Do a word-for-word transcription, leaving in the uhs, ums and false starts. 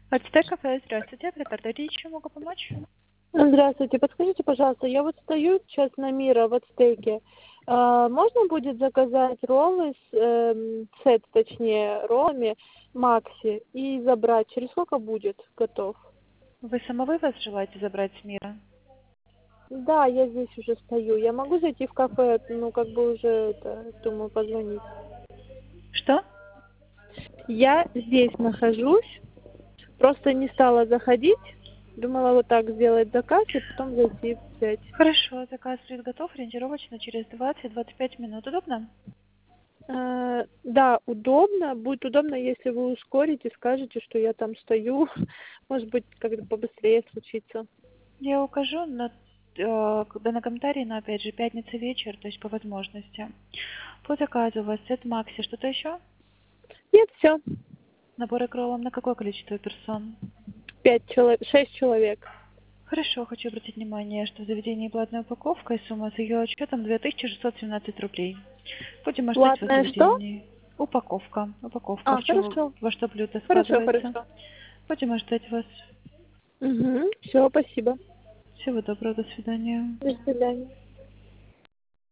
Ацтек кафе, здравствуйте. Преподаватель, чем могу помочь? Здравствуйте, подскажите, пожалуйста, я вот стою сейчас на Мира в Ацтеке. А, можно будет заказать роллы, с, эм, сет, точнее, роллами Макси и забрать? Через сколько будет готов? Вы самовывоз желаете забрать с мира? Да, я здесь уже стою. Я могу зайти в кафе, ну, как бы уже, это, думаю, позвонить. Что? Я здесь нахожусь, просто не стала заходить. Думала вот так сделать заказ и потом зайти взять. Хорошо, заказ будет готов ориентировочно через двадцать-двадцать пять минут. Удобно? Э, да, удобно. Будет удобно, если вы ускорите, скажете, что я там стою. Может быть, как-то побыстрее случится. Я укажу на, э, когда на комментарии, но опять же, пятница вечер, то есть по возможности. По заказу у вас сет Макси, что-то еще? Нет, все. Набор кроллом на какое количество персон? Пять человек, шесть человек. Хорошо, хочу обратить внимание, что в заведении платная упаковка и сумма с ее отчетом две тысячи шестьсот семнадцать рублей. Будем ждать вас в Платное что? заведении. Упаковка. Упаковка. А, В чем, хорошо. во что блюдо Хорошо, складывается? хорошо. Будем ждать вас. Угу. Все, спасибо. Всего доброго, до свидания. До свидания.